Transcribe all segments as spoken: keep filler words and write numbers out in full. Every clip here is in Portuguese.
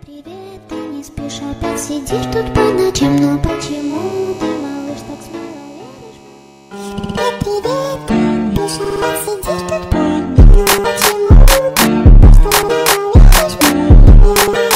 Привет, ты не спишь, опять сидишь тут по ночам, но почему ты, малыш, так смело веришь? Привет, ты не спишь, опять сидишь тут по ночам, почему ты так смело веришь?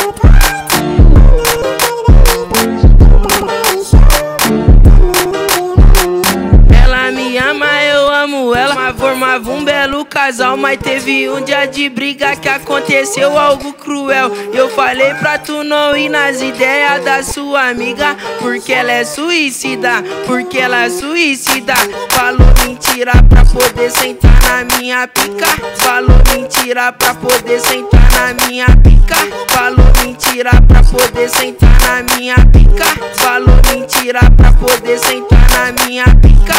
Ela me ama, eu amo ela, formava um belo casal, mas teve um dia de briga que aconteceu algo cruel. Eu falei pra tu não ir nas ideias da sua amiga, porque ela é suicida, porque ela é suicida. Falou mentira pra poder sentar na minha pica, falou mentira pra poder sentar na minha pica, falou mentira pra poder sentar na minha pica, falou mentira pra poder sentar na minha pica.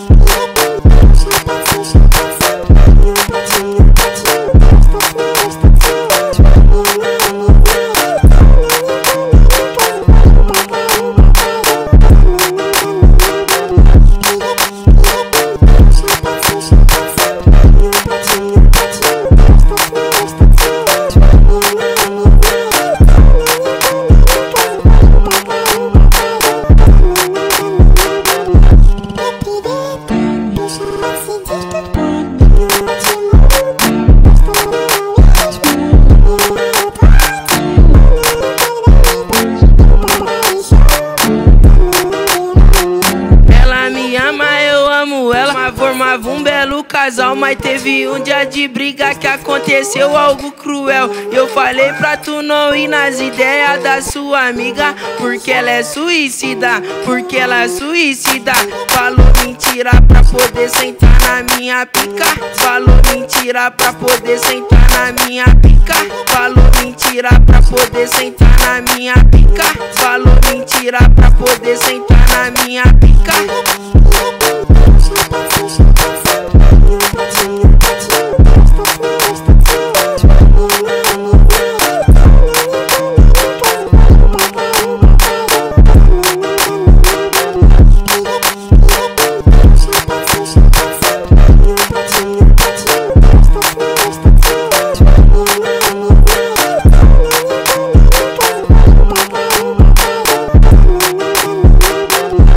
Ela formava um belo casal, mas teve um dia de briga que aconteceu algo cruel. Eu falei pra tu não ir nas ideias da sua amiga, porque ela é suicida, porque ela é suicida. Falou mentira pra poder sentar na minha pica, falou mentira pra poder sentar na minha pica, falou mentira pra poder sentar na minha pica, falou mentira pra poder sentar na minha pica.